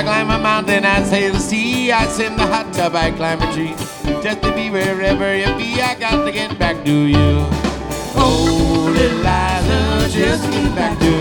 I climb a mountain, I sail the sea, I swim the hot tub, I climb a tree. Just to be wherever you be, I got to get back to you. Oh, little Liza, just get back to